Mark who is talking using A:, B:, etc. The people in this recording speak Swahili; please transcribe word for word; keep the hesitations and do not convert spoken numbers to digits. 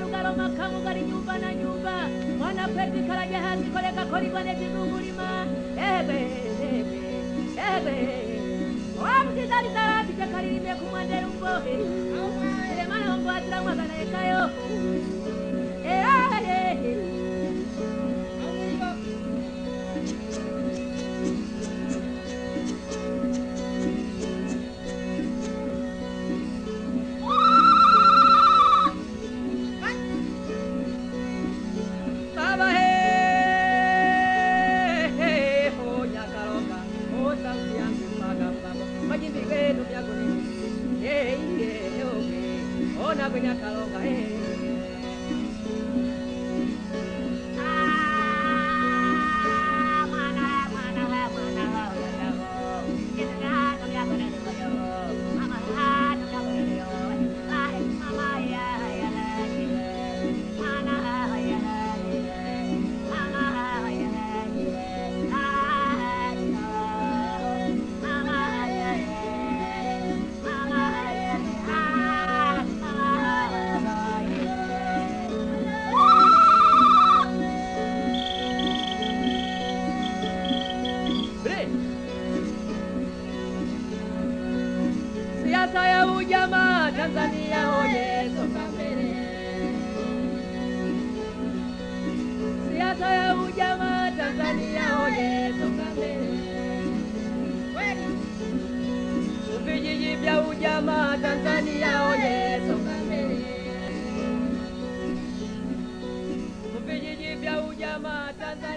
A: Marugalo makamu gari nyumba na nyumba mwana peti karaja hasi koleka koli bane bizungulima ebe ebe ebe wamti dari tarabi jakari me kumwande umbohe ele mana umbo atira mwagana ekayo eh eh Kwenye kalonga eh saya ujamaa Tanzania hoye songa mbele. Siasa ya ujamaa Tanzania hoye songa mbele. Vijiji vya ujamaa Tanzania hoye songa mbele. Vijiji vya ujamaa Tanzania